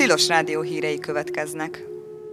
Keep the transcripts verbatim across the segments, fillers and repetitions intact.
Tilos Rádió hírei következnek.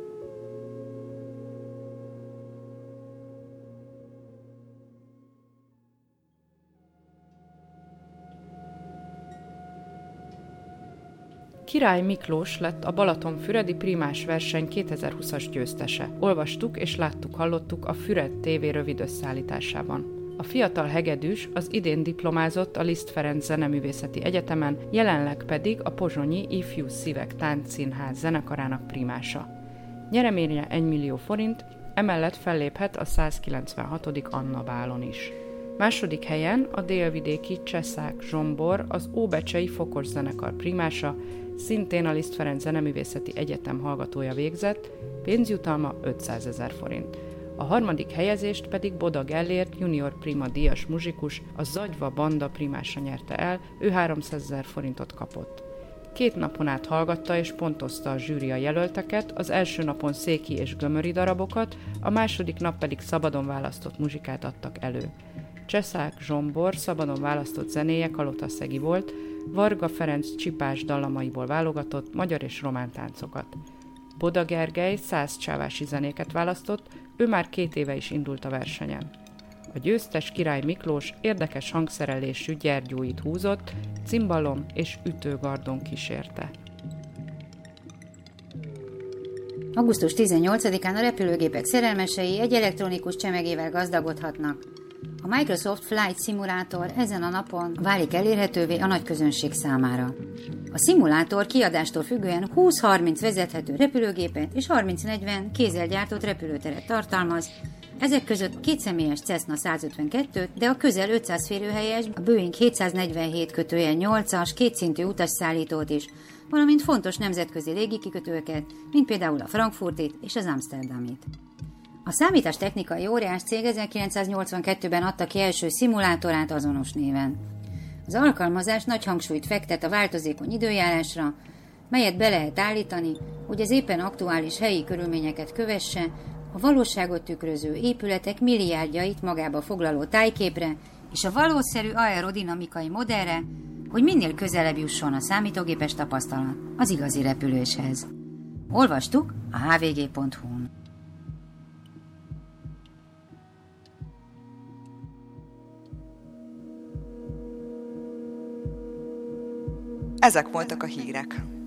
Király Miklós lett a Balatonfüredi Primás verseny kétezer-húszas győztese. Olvastuk és láttuk, hallottuk a Füred té vé rövid összeállításában. A fiatal hegedűs az idén diplomázott a Liszt Ferenc Zeneművészeti Egyetemen, jelenleg pedig a Pozsonyi Ifjú Szívek Táncszínház zenekarának primása. Nyereménye egy millió forint, emellett felléphet a százkilencvenhatodik Anna bálon is. Második helyen a délvidéki Cseszák Zsombor, az Óbecsei Fokos zenekar primása, szintén a Liszt Ferenc Zeneművészeti Egyetem hallgatója végzett, pénzjutalma ötszázezer forint. A harmadik helyezést pedig Boda Gellért junior prima díjas muzsikus, a Zagyva Banda primása nyerte el, ő háromszázezer forintot kapott. Két napon át hallgatta és pontozta a zsűri a jelölteket, az első napon széki és gömöri darabokat, a második nap pedig szabadon választott muzsikát adtak elő. Cseszák Zsombor szabadon választott zenéje kalotaszegi volt, Varga Ferenc csipás dallamaiból válogatott magyar és román táncokat. Boda Gergely száz csávási zenéket választott, ő már két éve is indult a versenyen. A győztes Király Miklós érdekes hangszerelésű gyergyóit húzott, cimbalom és ütőgardon kísérte. augusztus tizennyolcadikán a repülőgépek szerelmesei egy elektronikus csemegével gazdagodhatnak. A Microsoft Flight Simulator ezen a napon válik elérhetővé a nagy közönség számára. A szimulátor kiadástól függően húsz-harminc vezethető repülőgépet és harminc-negyven kézzel gyártott repülőteret tartalmaz, ezek között kétszemélyes Cessna százötvenkettőt, de a közel ötszáz férőhelyes a Boeing hétszáznegyvenhét nyolcas kétszintű utasszállítót is, valamint fontos nemzetközi légikikötőket, mint például a Frankfurtit és az Amsterdamit. A számítástechnikai óriás cég ezerkilencszáznyolcvankettőben adta ki első szimulátorát azonos néven. Az alkalmazás nagy hangsúlyt fektet a változékony időjárásra, melyet be lehet állítani, hogy az éppen aktuális helyi körülményeket kövesse, a valóságot tükröző épületek milliárdjait magába foglaló tájképre és a valószerű aerodinamikai modellre, hogy minél közelebb jusson a számítógépes tapasztalat az igazi repüléshez. Olvastuk a há vé gé pont hú-n. Ezek voltak a hírek.